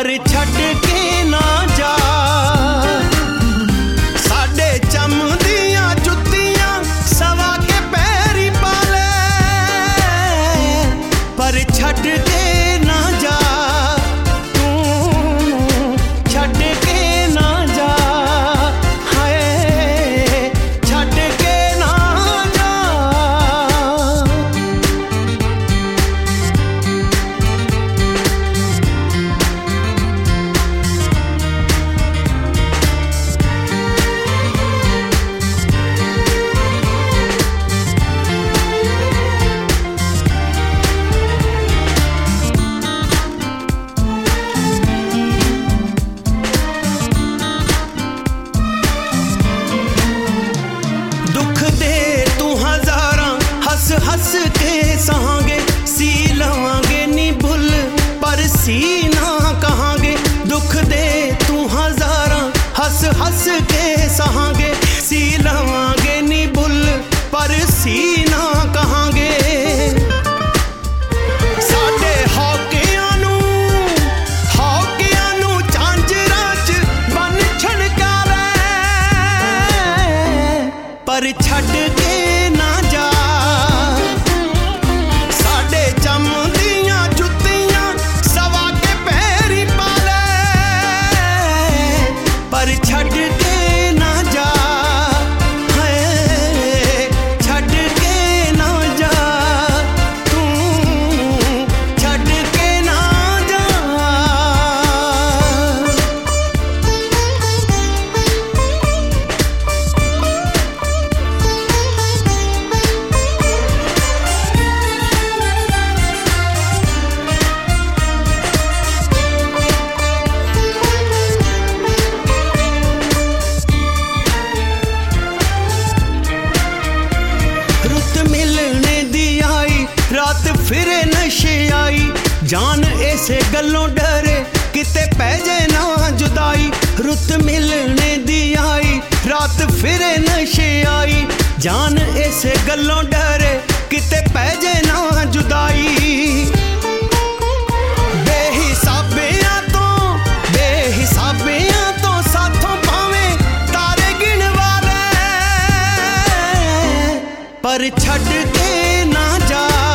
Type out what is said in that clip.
पर छड़ के ना जा। साडे चमदियां जुत्तियां सवा के पैरी पा ले, पर छड़ के ना जा, तू छड़ के ना जा, हाय छड़ के ना जा। हंस के सहांगे, सी लवांगे नी भुल पर सी ना कहांगे। दुख दे तू हजारा, हंस हंस के सहांगे, सी लवांगे नी भुल पर सी ना कहांगे। साडे हौकियां नू झांजरा च बन छड़का ले, पर छड़ के ना जा। छड़ के ना जा, छड़ के ना जा, तू छड़ के ना जा। रात फिरे नशे आई, जान ऐसे गलों डरे किते पै जाए ना जुदाई। रुत मिलने दी आई, रात फिरे नशे आई, जान ऐसे गलों डरे किते पै जाए ना जुदाई। बेहिसाबियां तो साथों पावे तारे गिन वाले, पर छड़ के ना जा।